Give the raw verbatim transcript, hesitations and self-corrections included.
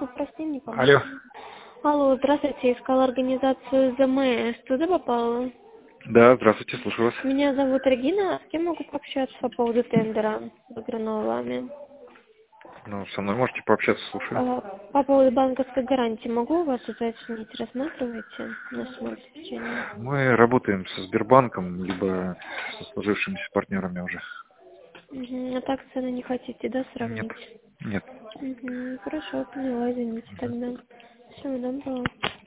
трубку, прости, не помню. Алло. Алло, здравствуйте, искала организацию ЗМС. Туда попала? Да, здравствуйте, слушаю вас. Меня зовут Регина, с кем могу пообщаться по поводу тендера, выигранного вами? Ну, со мной можете пообщаться, слушаю. А, По поводу банковской гарантии могу у вас уточнить, рассматриваете на сумму обеспечения? Мы работаем со Сбербанком, либо со сложившимися партнерами уже. Угу. А так цены не хотите, да, Нет, сравнить? нет. Угу. Хорошо, поняла, извините тогда. Всего доброго.